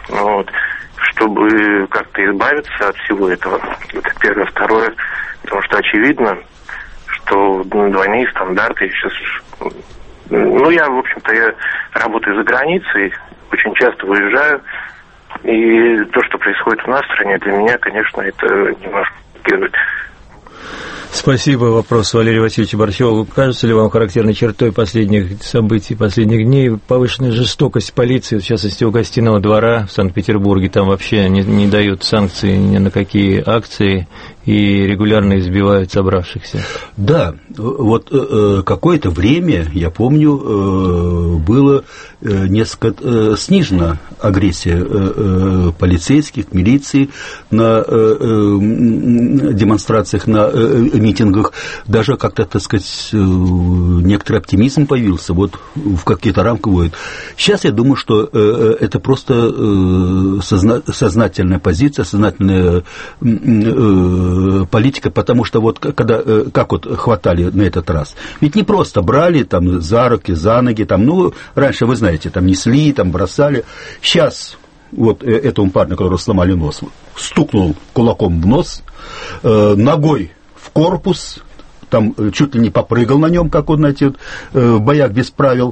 чтобы как-то избавиться от всего этого. Это первое. Второе, потому что очевидно, что двойные стандарты сейчас... я, в общем-то, я работаю за границей, очень часто выезжаю, и то, что происходит у нас в стране, для меня, конечно, это немножко шокирует. Спасибо. Вопрос Валерию Васильевичу Борщеву. Кажется ли вам характерной чертой последних событий, последних дней повышенная жестокость полиции, в частности, у Гостиного двора в Санкт-Петербурге? Там вообще не дают санкции ни на какие акции и регулярно избивают собравшихся. Да, какое-то время, я помню, было несколько снижена агрессия полицейских, милиции на демонстрациях, на митингах. Даже как-то, так сказать, некоторый оптимизм появился, в какие-то рамки вводят. Сейчас я думаю, что это просто сознательная позиция, сознательная политика, потому что когда, как хватали на этот раз, ведь не просто брали там за руки, за ноги, раньше, вы знаете, несли, бросали. Сейчас этому парню, которому сломали нос, стукнул кулаком в нос, ногой в корпус, чуть ли не попрыгал на нем, как он, в боях без правил.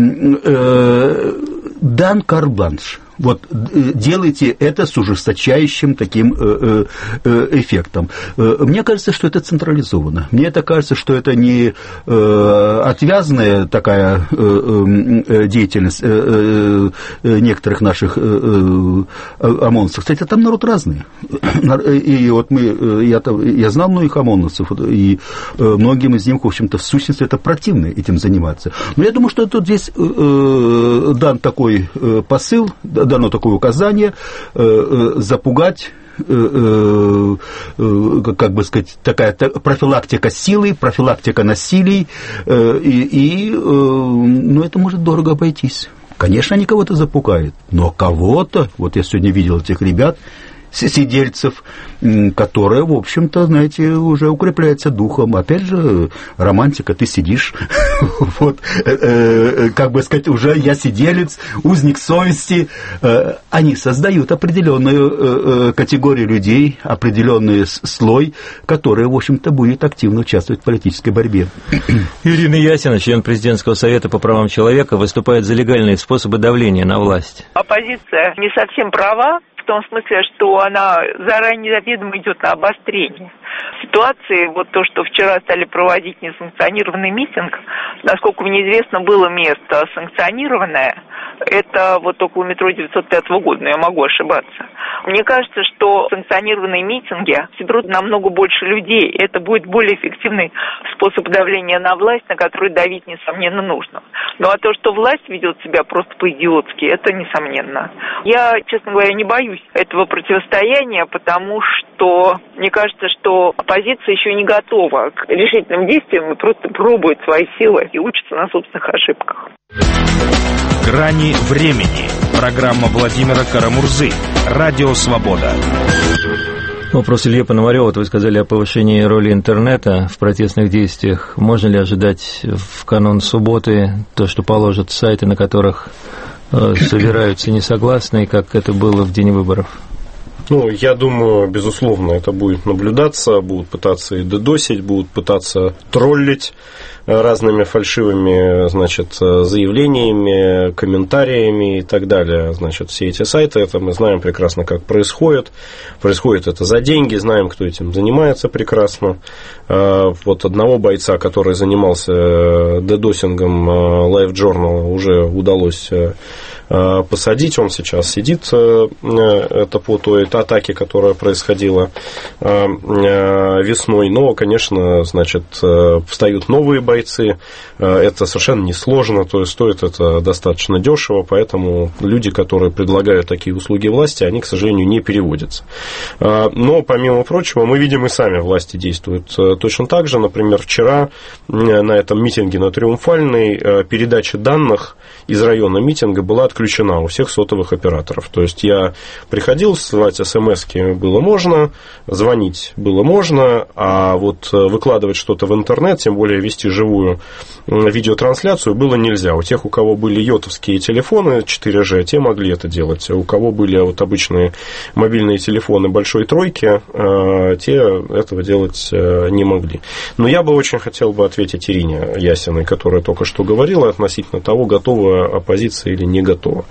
Дан карт-бланш. Делайте это с ужесточающим таким эффектом. Мне кажется, что это централизовано. Мне это кажется, что это не отвязная такая деятельность некоторых наших ОМОНовцев. Кстати, там народ разный. И я знал многих ОМОНовцев, и многим из них, в общем-то, в сущности, это противно этим заниматься. Но я думаю, что тут здесь дан такой посыл, дано такое указание запугать, такая профилактика силы, профилактика насилий, это может дорого обойтись. Конечно, они кого-то запугают, но кого-то, я сегодня видел этих ребят, сидельцев, которые, в общем-то, знаете, уже укрепляются духом. Опять же, романтика, ты сидишь, уже я сиделец, узник совести. Они создают определенную категорию людей, определенный слой, который, в общем-то, будет активно участвовать в политической борьбе. Ирина Ясина, член президентского совета по правам человека, выступает за легальные способы давления на власть. Оппозиция не совсем права, в том смысле, что она заранее заведомо идет на обострение. ситуации, вот то, что вчера стали проводить несанкционированный митинг, насколько мне известно, было место санкционированное, это вот около метро 905 года, но я могу ошибаться. Мне кажется, что санкционированные митинги соберут намного больше людей, и это будет более эффективный способ давления на власть, на которую давить, несомненно, нужно. Ну а то, что власть ведет себя просто по-идиотски, это несомненно. Я, честно говоря, не боюсь этого противостояния, потому что мне кажется, что оппозиция еще не готова к решительным действиям и просто пробует свои силы и учится на собственных ошибках. «Грани времени». Программа Владимира Карамурзы. Радио «Свобода». Вопрос Ильи Пономарёва. Вот вы сказали о повышении роли интернета в протестных действиях. Можно ли ожидать в канун субботы то, что положат сайты, на которых собираются несогласные, как это было в день выборов? Ну, я думаю, безусловно, это будет наблюдаться, будут пытаться и дедосить, будут пытаться троллить разными фальшивыми, значит, заявлениями, комментариями и так далее. Значит, все эти сайты, это мы знаем прекрасно, как происходит. Происходит это за деньги, знаем, кто этим занимается прекрасно. Вот одного бойца, который занимался дедосингом LiveJournal, уже удалось посадить. Он сейчас сидит, это по той атаке, которая происходила весной. Но, конечно, значит, встают новые бойцы. Это совершенно несложно, то есть стоит это достаточно дешево, поэтому люди, которые предлагают такие услуги власти, они, к сожалению, не переводятся. Но, помимо прочего, мы видим и сами власти действуют точно так же. Например, вчера на этом митинге на Триумфальной передача данных из района митинга была отключена у всех сотовых операторов. То есть я приходил, ссылать смс-ки было можно, звонить было можно, а вот выкладывать что-то в интернет, тем более вести живую видеотрансляцию, было нельзя. У тех, у кого были йотовские телефоны 4G, те могли это делать. А у кого были вот обычные мобильные телефоны большой тройки, те этого делать не могли. Но я бы очень хотел бы ответить Ирине Ясиной, которая только что говорила относительно того, готова оппозиция или не готова.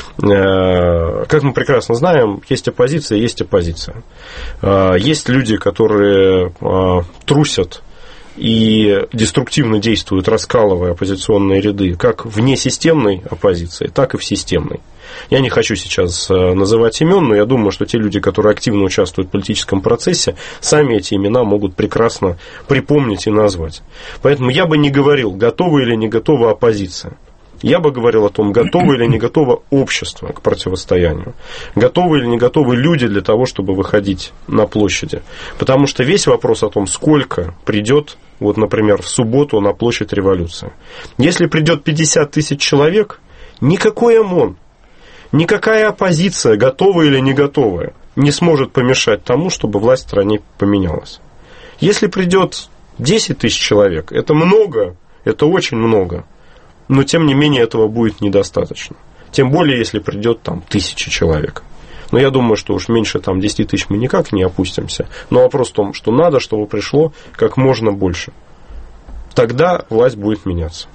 Как мы прекрасно знаем, есть оппозиция, есть оппозиция. Есть люди, которые трусят и деструктивно действуют, раскалывая оппозиционные ряды, как в несистемной оппозиции, так и в системной. Я не хочу сейчас называть имен, но я думаю, что те люди, которые активно участвуют в политическом процессе, сами эти имена могут прекрасно припомнить и назвать. Поэтому я бы не говорил, готова или не готова оппозиция. Я бы говорил о том, готово или не готово общество к противостоянию. Готовы или не готовы люди для того, чтобы выходить на площади. Потому что весь вопрос о том, сколько придет, вот, например, в субботу на площадь Революции. Если придет 50 тысяч человек, никакой ОМОН, никакая оппозиция, готовая или не готовая, не сможет помешать тому, чтобы власть в стране поменялась. Если придет 10 тысяч человек, это много, это очень много. Но, тем не менее, этого будет недостаточно. Тем более, если придет там 1000 человек. Но я думаю, что уж меньше там 10 тысяч мы никак не опустимся. Но вопрос в том, что надо, чтобы пришло как можно больше. Тогда власть будет меняться.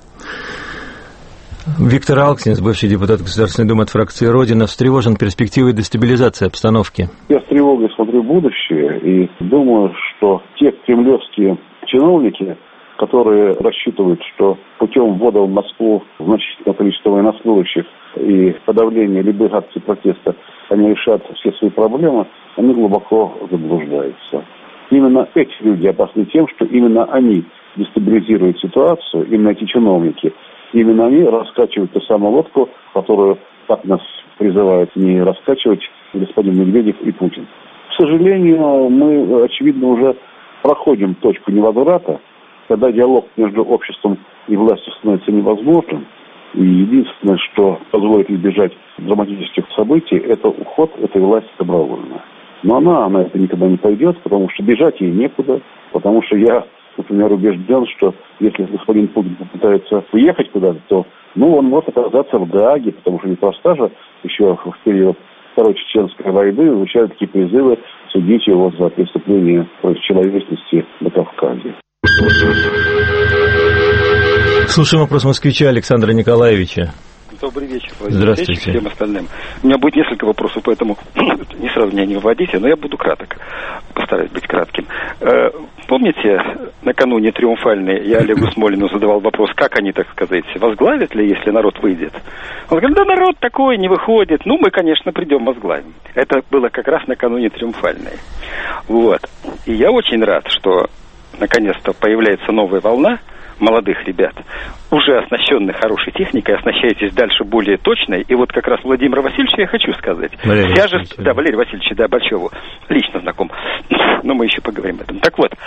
Виктор Алксинс, бывший депутат Государственной Думы от фракции «Родина», встревожен перспективой дестабилизации обстановки. Я с тревогой смотрю в будущее и думаю, что те кремлевские чиновники, которые рассчитывают, что путем ввода в Москву значительного количества военнослужащих и подавления любых акций протеста они решат все свои проблемы, они глубоко заблуждаются. Именно эти люди опасны тем, что именно они дестабилизируют ситуацию, именно эти чиновники, именно они раскачивают ту самую лодку, которую, как нас призывают, не раскачивать господин Медведев и Путин. К сожалению, мы, очевидно, уже проходим точку невозврата, когда диалог между обществом и властью становится невозможным, и единственное, что позволит избежать драматических событий, это уход этой власти добровольно. Но она на это никогда не пойдет, потому что бежать ей некуда, потому что я, например, убежден, что если господин Путин попытается уехать куда-то, то он может оказаться в Гааге, потому что неспроста же еще в период Второй Чеченской войны звучали такие призывы судить его за преступление против человечности на Кавказе. Слушаем вопрос москвича Александра Николаевича. Добрый вечер, Владимир Алексеевич, всем остальным. У меня будет несколько вопросов, поэтому не сразу меня не выводите, но я буду краток. Постараюсь быть кратким. Помните, накануне триумфальной я Олегу Смолину задавал вопрос, как они, так сказать, возглавят ли, если народ выйдет? Он говорит, да народ такой не выходит. Ну, мы, конечно, придем возглавим. Это было как раз накануне триумфальной. Вот. И я очень рад, что наконец-то появляется новая волна молодых ребят, уже оснащенных хорошей техникой, оснащаетесь дальше более точной. И вот как раз Владимиру Васильевичу я хочу сказать. Валерий Васильевич, да, Большову, лично знаком. Но мы еще поговорим об этом. Так вот,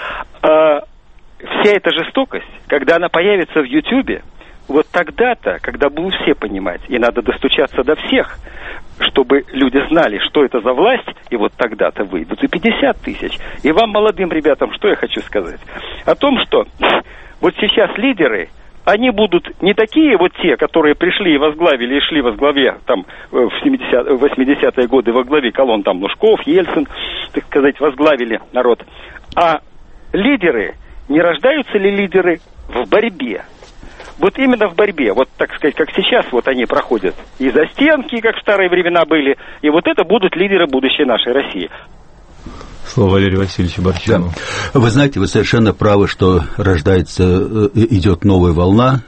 вся эта жестокость, когда она появится в Ютьюбе, вот тогда-то, когда будут все понимать, и надо достучаться до всех, чтобы люди знали, что это за власть, и вот тогда-то выйдут и 50 тысяч. И вам, молодым ребятам, что я хочу сказать? О том, что вот сейчас лидеры, они будут не такие вот те, которые пришли и возглавили, и шли во главе, там, в 80-е годы во главе колонн, там, Лужков, Ельцин, так сказать, возглавили народ. А лидеры, не рождаются ли лидеры в борьбе? Вот именно в борьбе, вот, так сказать, как сейчас, вот они проходят и застенки, как в старые времена были, и вот это будут лидеры будущей нашей России. Слово Валерию Васильевичу Борчану. Да. Вы знаете, вы совершенно правы, что рождается, идет новая волна,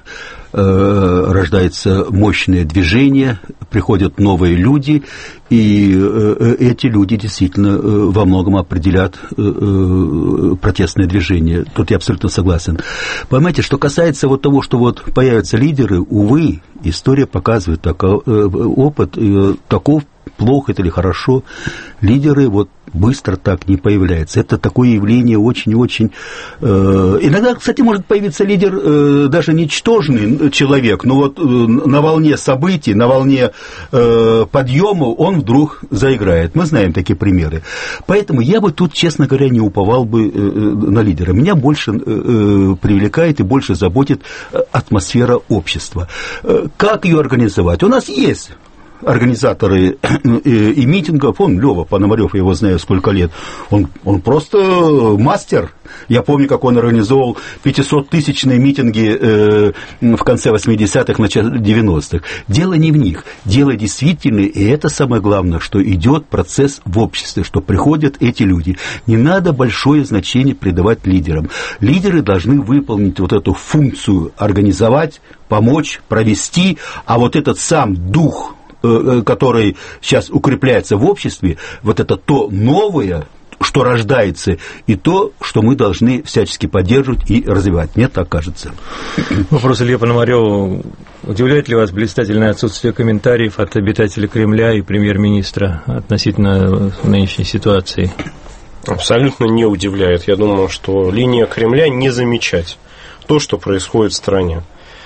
рождается мощное движение, приходят новые люди, и эти люди действительно во многом определят протестное движение. Тут я абсолютно согласен. Понимаете, что касается вот того, что вот появятся лидеры, увы, история показывает опыт таков, плохо это или хорошо, лидеры вот быстро так не появляются. Это такое явление очень-очень... Иногда, кстати, может появиться лидер даже ничтожный человек, но вот на волне событий, на волне подъема он вдруг заиграет. Мы знаем такие примеры. Поэтому я бы тут, честно говоря, не уповал бы на лидера. Меня больше привлекает и больше заботит атмосфера общества. Как ее организовать? У нас есть организаторы и митингов, Лёва Пономарёв, я его знаю сколько лет, он просто мастер. Я помню, как он организовал 500-тысячные митинги в конце 80-х, начале 90-х. Дело не в них, дело действительно, и это самое главное, что идет процесс в обществе, что приходят эти люди. Не надо большое значение придавать лидерам. Лидеры должны выполнить вот эту функцию, организовать, помочь, провести, а вот этот сам дух, который сейчас укрепляется в обществе, вот это то новое, что рождается, и то, что мы должны всячески поддерживать и развивать. Мне так кажется. Вопрос Илье Пономарёву. Удивляет ли вас блистательное отсутствие комментариев от обитателей Кремля и премьер-министра относительно нынешней ситуации? Абсолютно не удивляет. Я думаю, что линия Кремля не замечать то, что происходит в стране.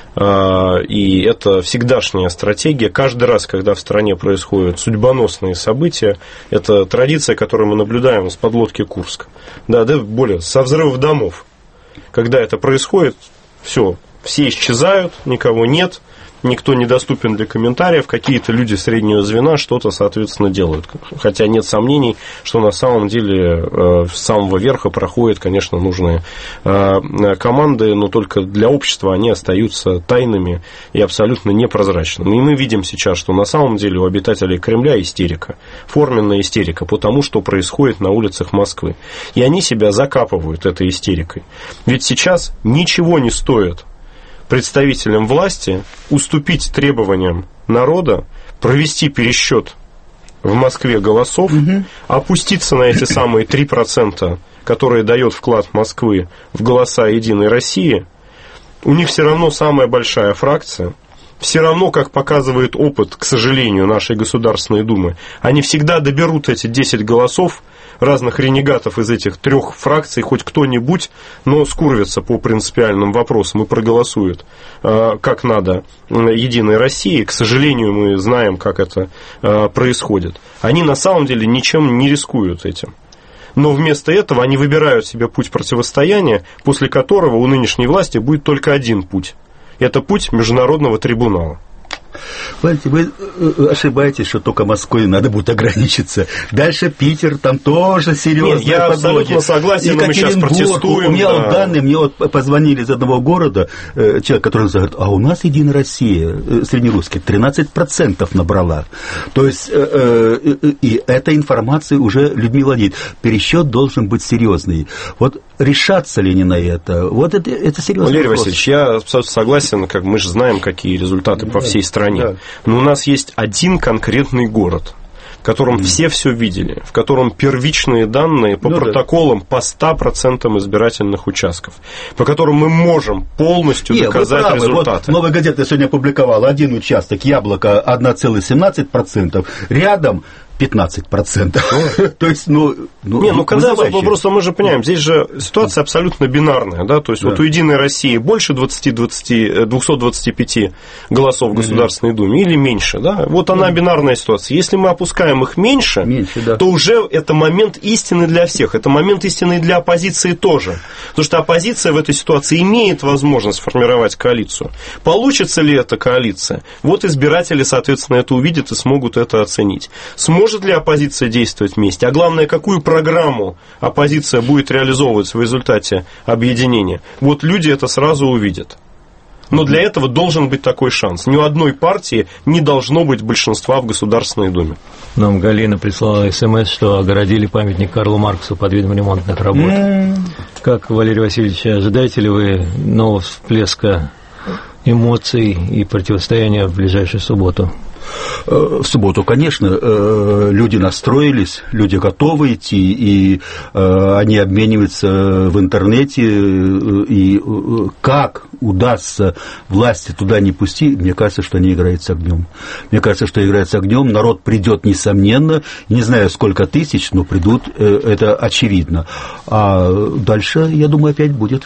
И это всегдашняя стратегия. Каждый раз, когда в стране происходят судьбоносные события, это традиция, которую мы наблюдаем с подлодки Курск. Да, более со взрывов домов. Когда это происходит, все исчезают, никого нет, никто недоступен для комментариев, какие-то люди среднего звена что-то, соответственно, делают. Хотя нет сомнений, что на самом деле с самого верха проходят, конечно, нужные команды, но только для общества они остаются тайными и абсолютно непрозрачными. И мы видим сейчас, что на самом деле у обитателей Кремля истерика, форменная истерика по тому, что происходит на улицах Москвы. И они себя закапывают этой истерикой. Ведь сейчас ничего не стоит представителям власти уступить требованиям народа, провести пересчет в Москве голосов, опуститься на эти самые 3%, которые дает вклад Москвы в голоса Единой России. У них все равно самая большая фракция. Все равно, как показывает опыт, к сожалению, нашей Государственной Думы, они всегда доберут эти 10 голосов разных ренегатов из этих 3 фракций, хоть кто-нибудь, но скурвится по принципиальным вопросам и проголосует как надо Единой России. К сожалению, мы знаем, как это происходит. Они на самом деле ничем не рискуют этим. Но вместо этого они выбирают себе путь противостояния, после которого у нынешней власти будет только один путь. Это путь Международного трибунала. Понимаете, вы ошибаетесь, что только Москвой надо будет ограничиться. Дальше Питер, там тоже серьезно. Нет, я абсолютно согласен, но мы сейчас протестуем. У меня вот данные, мне вот позвонили из одного города, человек, который говорит, а у нас Единая Россия, среднерусская, 13% набрала. То есть, и эта информация уже людьми владеет. Пересчет должен быть серьезный. Вот решаться ли не на это? Вот это серьезный Валерий вопрос. Васильевич, я абсолютно согласен, как мы же знаем, какие результаты по всей стране. Да. Но у нас есть один конкретный город, в котором все видели, в котором первичные данные по протоколам по 100% избирательных участков, по которым мы можем полностью доказать результаты. Вот «Новая газета» сегодня опубликовала один участок, Яблоко 1,17%, рядом 15%. То есть, когда просто мы же понимаем, здесь же ситуация абсолютно бинарная, да, то есть вот у Единой России больше 225 голосов в Государственной Думе или меньше, да, вот она бинарная ситуация. Если мы опускаем их меньше, то уже это момент истины для всех, это момент истины и для оппозиции тоже, потому что оппозиция в этой ситуации имеет возможность формировать коалицию. Получится ли эта коалиция? Вот избиратели, соответственно, это увидят и смогут это оценить. Может ли оппозиция действовать вместе? А главное, какую программу оппозиция будет реализовывать в результате объединения? Вот люди это сразу увидят. Но для этого должен быть такой шанс. Ни у одной партии не должно быть большинства в Государственной Думе. Нам Галина прислала СМС, что огородили памятник Карлу Марксу под видом ремонтных работ. Как, Валерий Васильевич, ожидаете ли вы нового всплеска эмоций и противостояния в ближайшую субботу? В субботу, конечно, люди настроились, люди готовы идти, и они обмениваются в интернете, и как удастся власти туда не пустить, мне кажется, что они играют с огнем. Мне кажется, что играют с огнем, народ придет, несомненно, не знаю, сколько тысяч, но придут, это очевидно. А дальше, я думаю, опять будет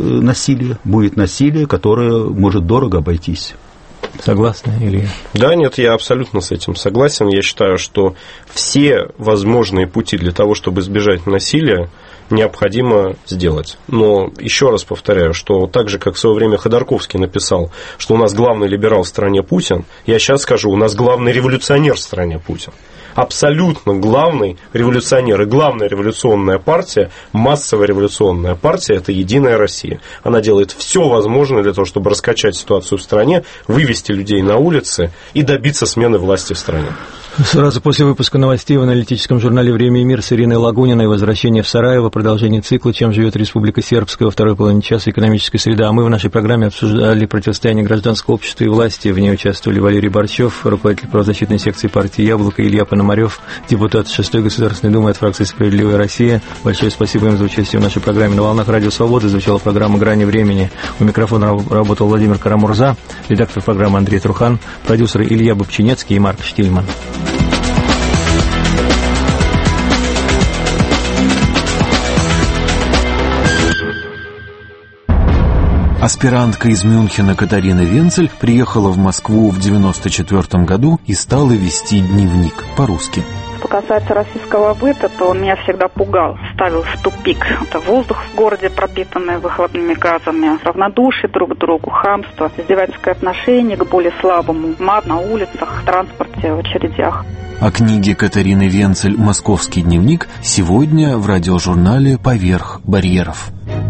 насилие, которое может дорого обойтись. Согласны, Илья? Да, нет, я абсолютно с этим согласен. Я считаю, что все возможные пути для того, чтобы избежать насилия, необходимо сделать. Но еще раз повторяю, что так же, как в свое время Ходорковский написал, что у нас главный либерал в стране Путин, я сейчас скажу, у нас главный революционер в стране Путин. Абсолютно главный революционер и главная революционная партия, массовая революционная партия – это Единая Россия. Она делает все возможное для того, чтобы раскачать ситуацию в стране, вывести людей на улицы и добиться смены власти в стране. Сразу после выпуска новостей в аналитическом журнале «Время и мир» с Ириной Лагуниной «Возвращение в Сараево», продолжение цикла «Чем живет Республика Сербская» во второй половине часа «Экономическая среда». А мы в нашей программе обсуждали противостояние гражданского общества и власти. В ней участвовали Валерий Борчев, руководитель правозащитной секции партии «Яблоко», Илья Пономарев, депутат 6-й Государственной Думы от фракции «Справедливая Россия». Большое спасибо им за участие в нашей программе. На волнах Радио Свобода звучала программа «Грани времени». У микрофона работал Владимир Карамурза, редактор программы Андрей Трухан, продюсеры Илья Бобчинецкий и Марк Штильман. Аспирантка из Мюнхена Катарина Венцель приехала в Москву в 1994 году и стала вести дневник по-русски. Что касается российского быта, то он меня всегда пугал, ставил в тупик. Это воздух в городе, пропитанный выхлопными газами, равнодушие друг к другу, хамство, издевательское отношение к более слабому, мат на улицах, в транспорте, в очередях. О книге Катарины Венцель «Московский дневник» сегодня в радиожурнале «Поверх барьеров».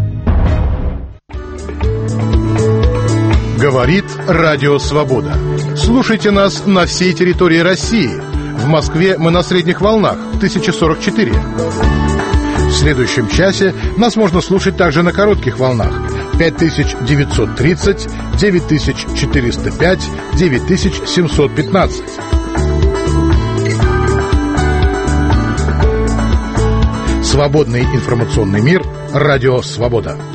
Говорит Радио Свобода. Слушайте нас на всей территории России. В Москве мы на средних волнах 1044. В следующем часе нас можно слушать также на коротких волнах 5930, 9405, 9715. Свободный информационный мир. Радио Свобода.